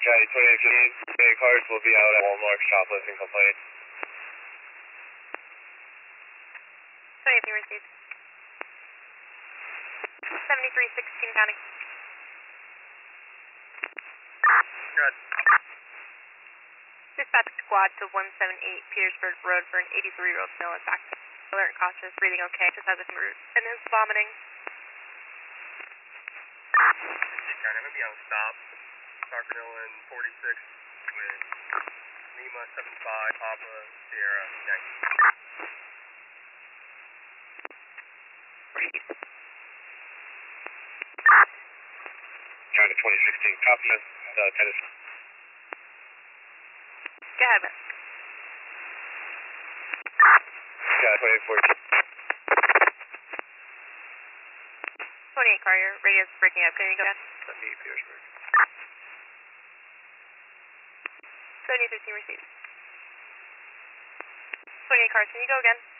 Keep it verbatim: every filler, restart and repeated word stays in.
Charlie twenty-eight fifteen, cars will be out at Walmart shoplifting complaint. twenty-eight fifteen received. seventy-three sixteen county. Good. Dispatch squad to one seven eight Petersburg Road for an eighty-three-year-old male in fact. Alert and cautious, breathing okay, just has a root and is vomiting. I'm going to be on stop. Parker Dillon forty-six with Lima seven five Papa Sierra Yankee. China twenty sixteen, copy, uh, Tennessee. Go ahead, man. Yeah, twenty-eight fourteen. twenty-eight car, your radio's breaking up. Can you go ahead? seventy-eight Petersburg. seventy fifteen received. twenty-eight cars, can you go again?